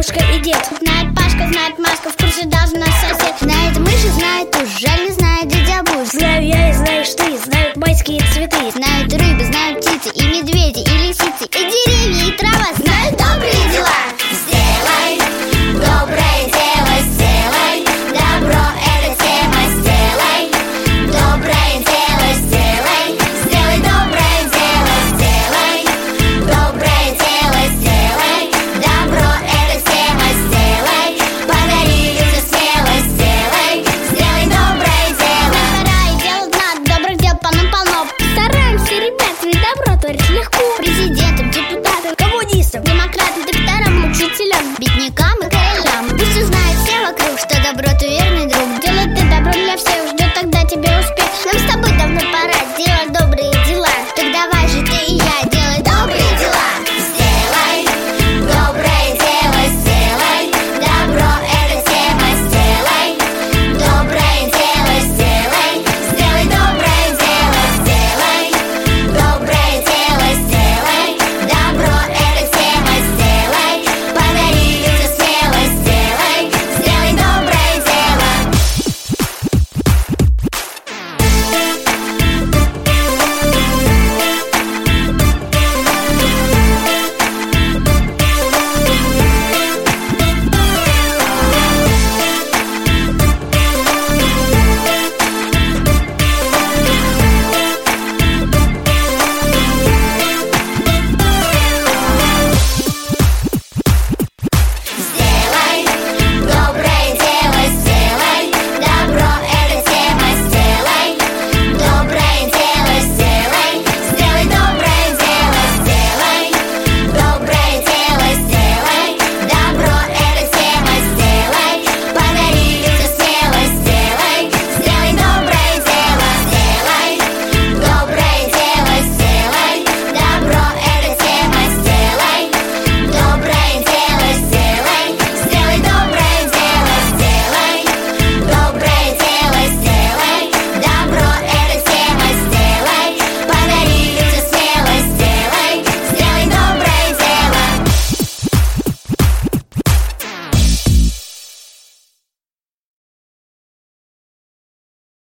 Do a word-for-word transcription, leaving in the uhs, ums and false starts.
бабушка и дед. Знает Пашка, знает Машка, в курсе даже наш сосед. Знает мыши, знает уж, жаль не знает дядя Буш. Знаю я и знаешь ты, знают майские цветы. Знают рыбы, знают птицы, и медведи, и лисицы, и деревья, и трава. Знают добрые дела. Сделай доброе дело, сделай добро, это тема. Сделай доброе дело, сделай, сделай доброе дело, сделай доброе дело, сделай добро, это тема. Сделай, подари людям смелость, сделай, сделай доброе дело. Пора и делать надо, добрых дел полно-полно. Стараемся, ребят, ведь добро творить легко. Президентам, депутатам, Коммунистам, демократам, докторам, учителям, беднякам и